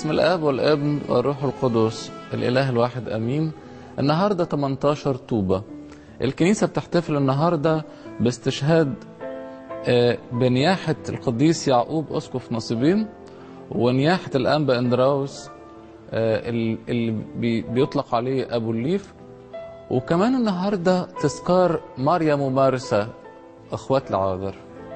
باسم الآب والابن والروح القدس الإله الواحد أمين. النهاردة 18 طوبة. الكنيسة بتحتفل النهاردة باستشهاد بنياحة القديس يعقوب أسقف نصيبين ونياحة الأنبا إندراوس اللي بيطلق عليه أبو الليف. وكمان النهاردة تذكار مريم ومارسة أخوات العاذر.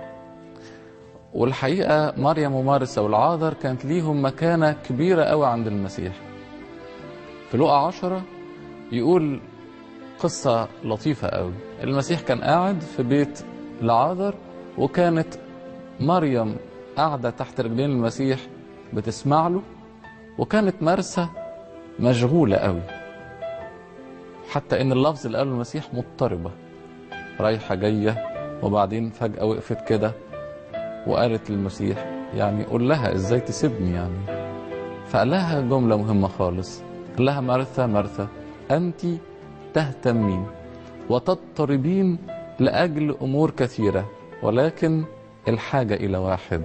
والحقيقة مريم ومارسة والعاذر كانت ليهم مكانة كبيرة قوي عند المسيح. في لوقا 10 يقول قصة لطيفة قوي. المسيح كان قاعد في بيت العاذر، وكانت مريم قاعدة تحت رجلين المسيح بتسمع له، وكانت مارسة مشغولة قوي، حتى ان اللفظ اللي قاله المسيح مضطربة رايحة جاية، وبعدين فجأة وقفت كده وقالت للمسيح يعني قول لها ازاي تسيبني يعني. فقال لها جملة مهمة خالص، قال لها مرثا مرثا أنت تهتمين وتضطربين لأجل أمور كثيرة، ولكن الحاجة إلى واحد.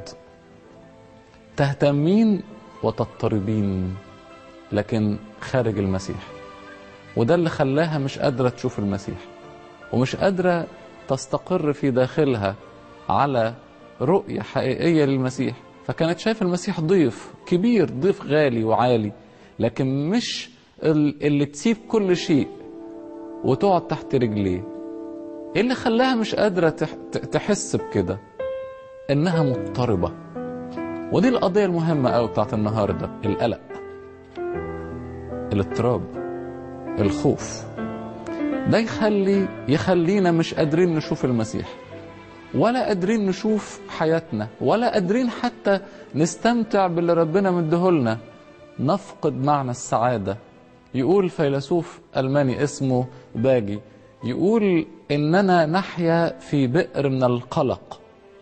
تهتمين وتضطربين لكن خارج المسيح، وده اللي خلاها مش قادرة تشوف المسيح، ومش قادرة تستقر في داخلها على رؤية حقيقية للمسيح. فكانت شايفة المسيح ضيف كبير، ضيف غالي وعالي، لكن مش اللي تسيب كل شيء وتقعد تحت رجليه. ايه اللي خلاها مش قادرة تحس بكده؟ انها مضطربة. ودي القضية المهمة قوي بتاعت النهاردة، القلق، الاضطراب، الخوف. ده يخلينا مش قادرين نشوف المسيح، ولا قادرين نشوف حياتنا، ولا قادرين حتى نستمتع باللي ربنا مديهولنا. نفقد معنى السعادة. يقول فيلسوف ألماني اسمه باجي، يقول إننا نحيا في بئر من القلق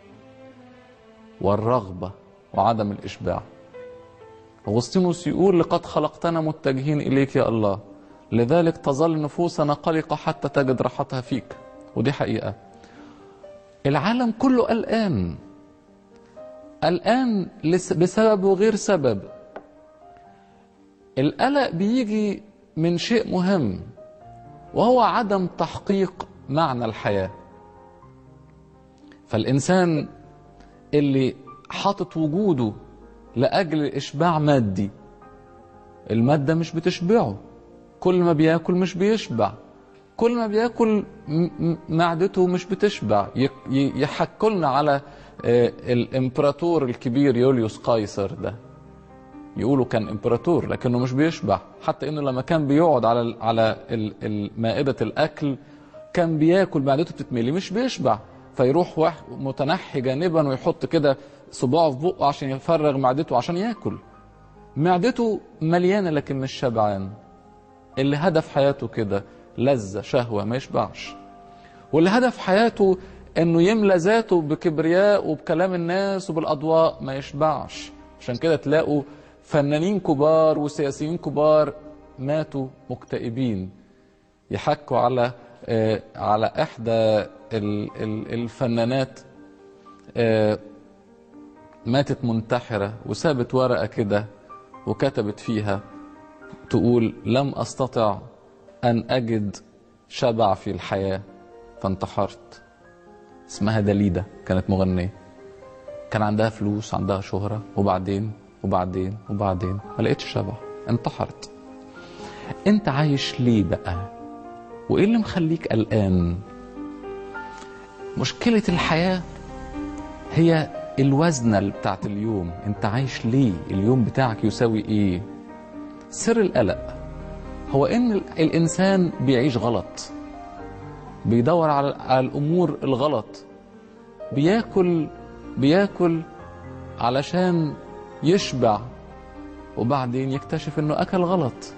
والرغبة وعدم الإشباع. أغسطينوس يقول لقد خلقتنا متجهين إليك يا الله، لذلك تظل نفوسنا قلقة حتى تجد راحتها فيك. ودي حقيقة. العالم كله قلقان، قلقان بسبب وغير سبب. القلق بيجي من شيء مهم، وهو عدم تحقيق معنى الحياة. فالإنسان اللي حاطط وجوده لأجل إشباع مادي، المادة مش بتشبعه. كل ما بياكل مش بيشبع، كل ما بياكل معدته مش بتشبع. يحكلنا على الامبراطور الكبير يوليوس قيصر ده، يقولوا كان امبراطور لكنه مش بيشبع، حتى انه لما كان بيقعد على مائدة الاكل كان بياكل معدته بتتملي مش بيشبع، فيروح متنحي جانبا ويحط كده صباعه في بقه عشان يفرغ معدته عشان ياكل. معدته مليانة لكن مش شبعان. اللي هدف حياته كده لذة شهوة ما يشبعش، واللي هدف حياته انه يملى ذاته بكبرياء وبكلام الناس وبالاضواء ما يشبعش. عشان كده تلاقوا فنانين كبار وسياسيين كبار ماتوا مكتئبين. يحكوا على احدى الفنانات ماتت منتحرة، وسابت ورقة كده وكتبت فيها تقول لم أستطع أن أجد شبع في الحياة فانتحرت. اسمها داليدا، كانت مغنية، كان عندها فلوس، عندها شهرة، وبعدين ما لقيتش شبع، انتحرت. انت عايش ليه بقى؟ وايه اللي مخليك قلقان؟ مشكلة الحياة هي الوزنة بتاعت اليوم. انت عايش ليه؟ اليوم بتاعك يساوي ايه؟ سر القلق هو ان الانسان بيعيش غلط، بيدور على الامور الغلط، بياكل علشان يشبع، وبعدين يكتشف انه اكل غلط.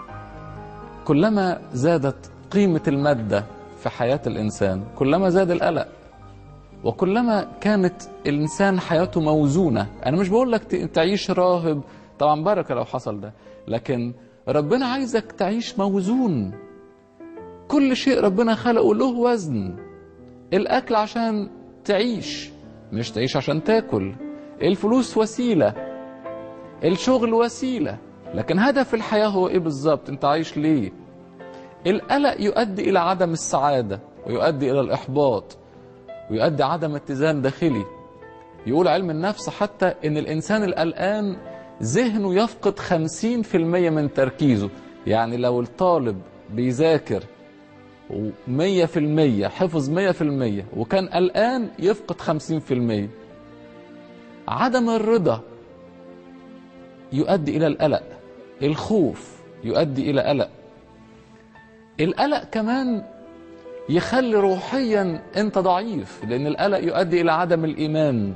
كلما زادت قيمة المادة في حياة الانسان كلما زاد القلق، وكلما كانت الانسان حياته موزونة. انا مش بقول لك تعيش راهب، طبعا بركة لو حصل ده، لكن ربنا عايزك تعيش موزون. كل شيء ربنا خلقه له وزن. الاكل عشان تعيش، مش تعيش عشان تاكل. الفلوس وسيلة، الشغل وسيلة، لكن هدف الحياة هو ايه بالظبط؟ انت عايش ليه؟ القلق يؤدي الى عدم السعادة، ويؤدي الى الاحباط، ويؤدي عدم اتزان داخلي. يقول علم النفس حتى ان الانسان القلقان ذهنه يفقد 50% من تركيزه. يعني لو الطالب بيذاكر 100%، حفظ 100%، وكان قلقان يفقد 50%. عدم الرضا يؤدي إلى القلق، الخوف يؤدي إلى قلق. القلق كمان يخلي روحيا انت ضعيف، لأن القلق يؤدي إلى عدم الإيمان.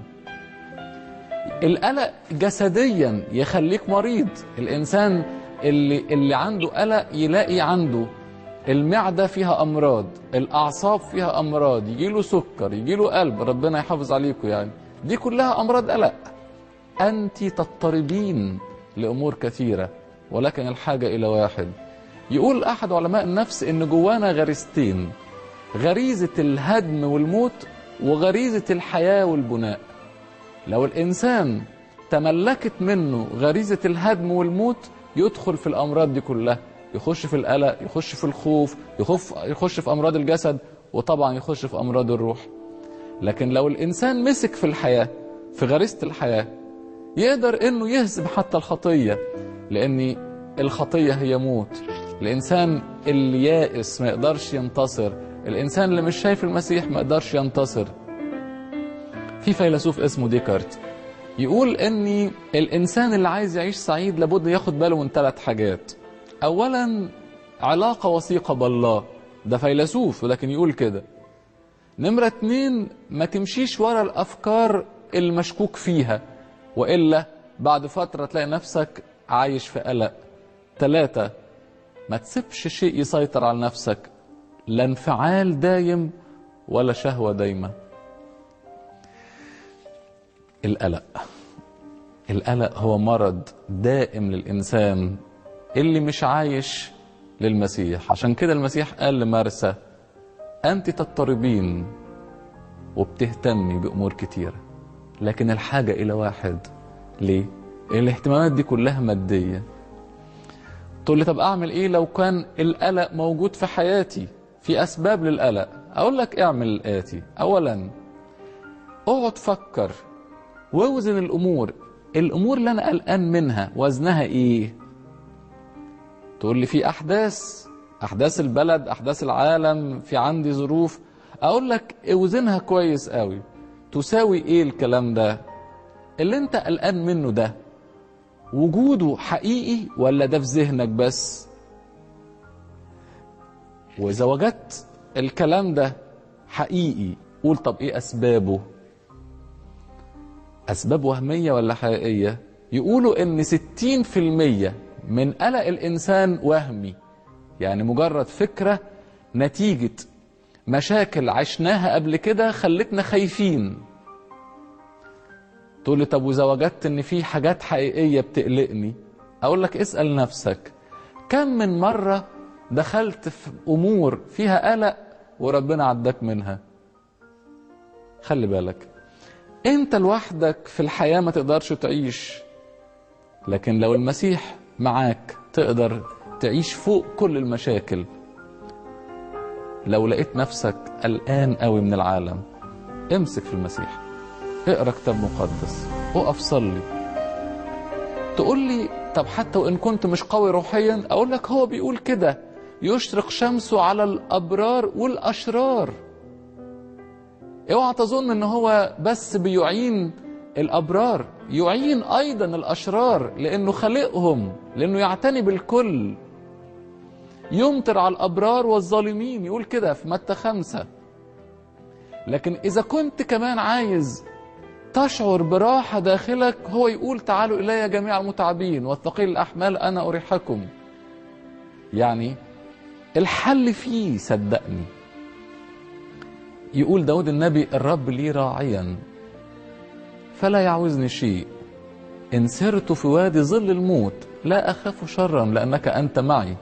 القلق جسديا يخليك مريض. الإنسان اللي عنده قلق يلاقي عنده المعدة فيها أمراض، الأعصاب فيها أمراض، يجيله سكر، يجيله قلب، ربنا يحافظ عليكم يعني. دي كلها أمراض قلق. أنت تضطربين لأمور كثيرة، ولكن الحاجة إلى واحد. يقول أحد علماء النفس إن جوانا غريزتين: غريزة الهدم والموت، وغريزة الحياة والبناء. لو الإنسان تملكت منه غريزة الهدم والموت يدخل في الأمراض دي كلها، يخش في القلق، يخش في الخوف، يخش في أمراض الجسد، وطبعا يخش في أمراض الروح. لكن لو الإنسان مسك في الحياة، في غريزة الحياة، يقدر إنه يهزم حتى الخطية، لأن الخطية هي موت. الإنسان اللي يائس ما يقدرش ينتصر، الإنسان اللي مش شايف المسيح ما يقدرش ينتصر. في فيلسوف اسمه ديكارت يقول إن الإنسان اللي عايز يعيش سعيد لابد ياخد باله من 3 حاجات. أولا علاقة وثيقة بالله، ده فيلسوف ولكن يقول كده. نمرة 2 ما تمشيش ورا الأفكار المشكوك فيها، وإلا بعد فترة تلاقي نفسك عايش في قلق. 3 ما تسيبش شيء يسيطر على نفسك، لا انفعال دايم ولا شهوة دايمة. القلق هو مرض دائم للإنسان اللي مش عايش للمسيح. عشان كده المسيح قال لمارسى: أنت تضطربين وبتهتمي بأمور كتيرة، لكن الحاجة إلى واحد. ليه؟ الاهتمامات دي كلها مادية. تقول لي طب أعمل إيه لو كان القلق موجود في حياتي؟ في أسباب للقلق. أقول لك اعمل الآتي: أولا اقعد فكر ووزن الأمور اللي أنا قلقان منها وزنها إيه؟ تقول لي في أحداث البلد، أحداث العالم، في عندي ظروف. أقول لك اوزنها كويس قوي، تساوي إيه الكلام ده؟ اللي أنت قلقان منه ده وجوده حقيقي ولا ده في ذهنك بس؟ وإذا وجدت الكلام ده حقيقي، قول طب إيه أسبابه؟ أسباب وهمية ولا حقيقية؟ يقولوا إن 60% من قلق الإنسان وهمي، يعني مجرد فكرة نتيجة مشاكل عشناها قبل كده خلتنا خايفين. تقول لي طب وإذا وجدت إن في حاجات حقيقية بتقلقني؟ أقول لك اسأل نفسك: كم من مرة دخلت في أمور فيها قلق وربنا عداك منها؟ خلي بالك، أنت لوحدك في الحياة ما تقدرش تعيش، لكن لو المسيح معاك تقدر تعيش فوق كل المشاكل. لو لقيت نفسك قلقان قوي من العالم، امسك في المسيح، اقرأ كتاب مقدس، اقف صلي. تقول لي طب حتى وإن كنت مش قوي روحيا، أقول لك هو بيقول كده: يشرق شمسه على الأبرار والأشرار. اوعى تظن ان هو بس بيعين الأبرار، يعين أيضا الأشرار، لأنه خلقهم، لأنه يعتني بالكل. يمطر على الأبرار والظالمين، يقول كده في متى 5. لكن إذا كنت كمان عايز تشعر براحة داخلك، هو يقول: تعالوا إلي جميع المتعبين والثقيل الأحمال أنا أريحكم. يعني الحل فيه، صدقني. يقول داود النبي: الرب لي راعيا فلا يعوزني شيء، إن سرت في وادي ظل الموت لا أخاف شرا لأنك أنت معي.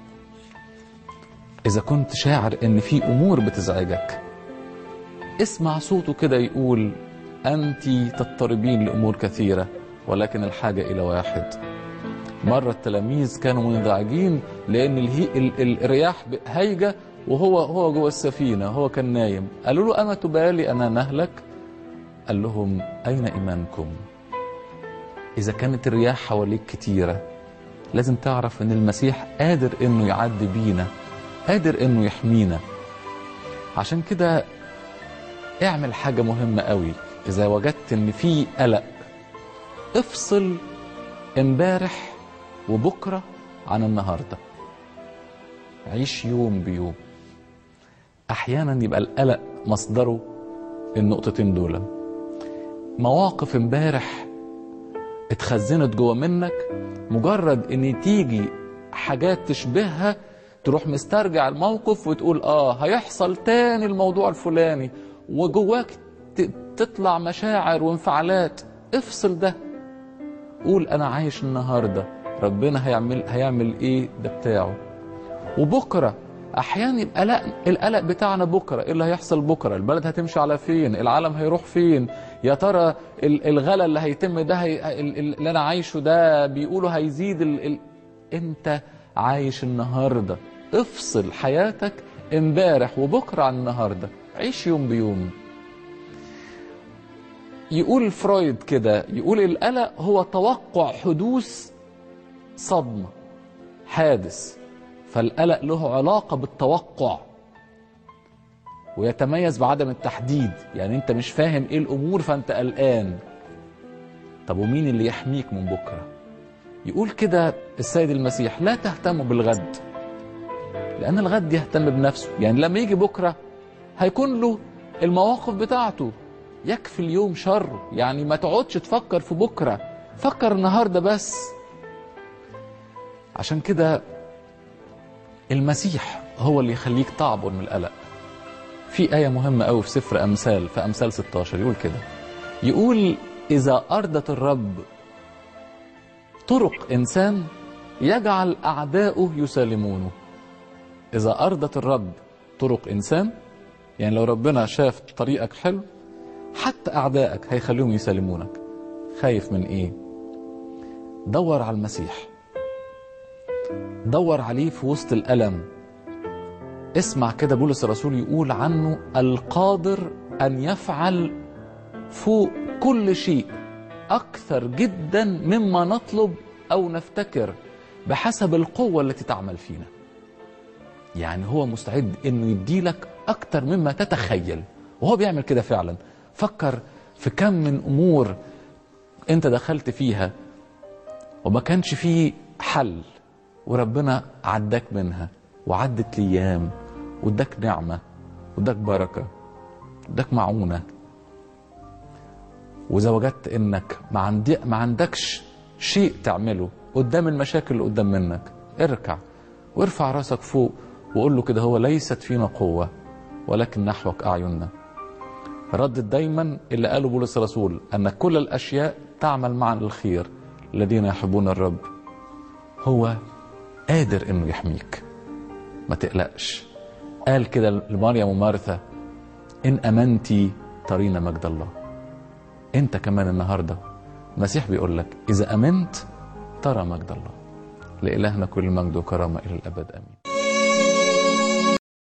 إذا كنت شاعر إن في أمور بتزعجك، اسمع صوته كده يقول: أنت تضطربين لأمور كثيرة ولكن الحاجة إلى واحد. مرة التلاميذ كانوا منزعجين لأن الرياح هايجة وهو جوه السفينة، هو كان نايم. قالوا له أما تبالي أنا نهلك؟ قال لهم أين إيمانكم؟ إذا كانت الرياح حواليك كتيرة لازم تعرف أن المسيح قادر أنه يعدي بينا، قادر أنه يحمينا. عشان كده اعمل حاجة مهمة قوي. إذا وجدت أن في قلق، افصل امبارح وبكرة عن النهاردة، عيش يوم بيوم. أحيانا يبقى القلق مصدره النقطتين دول، مواقف امبارح اتخزنت جوه منك، مجرد ان تيجي حاجات تشبهها تروح مسترجع الموقف وتقول هيحصل تاني الموضوع الفلاني، وجواك تطلع مشاعر وانفعالات. افصل ده، قول انا عايش النهارده، ربنا هيعمل ايه ده بتاعه. وبكره احيانا يبقى القلق بتاعنا بكره، ايه اللي هيحصل بكره؟ البلد هتمشي على فين؟ العالم هيروح فين؟ يا ترى الغلا اللي هيتم ده اللي انا عايشه ده بيقولوا هيزيد انت عايش النهارده. افصل حياتك امبارح وبكره عن النهارده، عيش يوم بيوم. يقول فرويد كده، يقول القلق هو توقع حدوث صدمة، حادث. فالقلق له علاقة بالتوقع ويتميز بعدم التحديد، يعني انت مش فاهم ايه الامور فانت قلقان. طب ومين اللي يحميك من بكرة؟ يقول كده السيد المسيح لا تهتموا بالغد، لان الغد يهتم بنفسه. يعني لما يجي بكرة هيكون له المواقف بتاعته، يكفي اليوم شر. يعني ما تقعدش تفكر في بكرة، فكر النهاردة بس. عشان كده المسيح هو اللي يخليك تعبر من القلق. في آية مهمة قوي في سفر أمثال، في أمثال 16 يقول كده، يقول إذا أرضت الرب طرق إنسان يجعل أعداؤه يسالمونه. إذا أرضت الرب طرق إنسان، يعني لو ربنا شاف طريقك حلو حتى أعدائك هيخليهم يسالمونك. خايف من إيه؟ دور على المسيح، دور عليه في وسط الألم. اسمع كده بولس الرسول يقول عنه القادر أن يفعل فوق كل شيء أكثر جدا مما نطلب أو نفتكر بحسب القوة التي تعمل فينا. يعني هو مستعد أنه يديلك أكثر مما تتخيل، وهو بيعمل كده فعلا. فكر في كم من أمور أنت دخلت فيها وما كانش فيه حل، وربنا عداك منها، وعدت ليام واداك نعمة واداك بركة واداك معونة. وإذا وجدت إنك ما عندكش شيء تعمله قدام المشاكل اللي قدام منك، اركع وارفع راسك فوق وقول له كده، هو ليست فينا قوة ولكن نحوك أعيننا. ردد دايما اللي قاله بولس الرسول أن كل الأشياء تعمل معا للخير الذين يحبون الرب. هو قادر إنه يحميك، ما تقلقش. قال كده لمريم ومارثا إن أمنتي ترين مجد الله. أنت كمان النهاردة المسيح بيقول لك إذا أمنت ترى مجد الله. لإلهنا كل المجد وكرامة إلى الأبد، آمين.